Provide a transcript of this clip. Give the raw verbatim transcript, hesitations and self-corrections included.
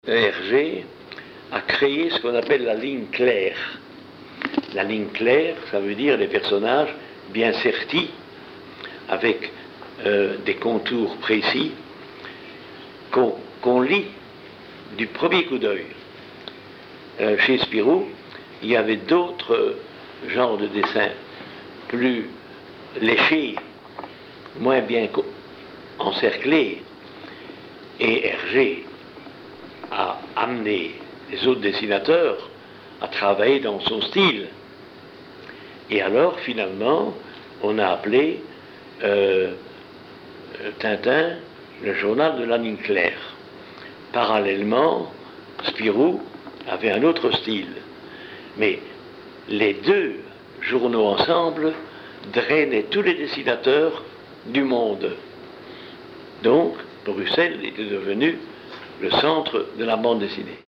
Hergé a créé ce qu'on appelle la ligne claire. La ligne claire, ça veut dire des personnages bien sertis, avec euh, des contours précis, qu'on qu'on lit du premier coup d'œil. Euh, chez Spirou, il y avait d'autres genres de dessins, plus léchés, moins bien encerclés, et Hergé a amené les autres dessinateurs à travailler dans son style. Et alors, finalement, on a appelé euh, Tintin le journal de la ligne claire. Parallèlement, Spirou avait un autre style. Mais les deux journaux ensemble drainaient tous les dessinateurs du monde. Donc, Bruxelles était devenu le centre de la bande dessinée.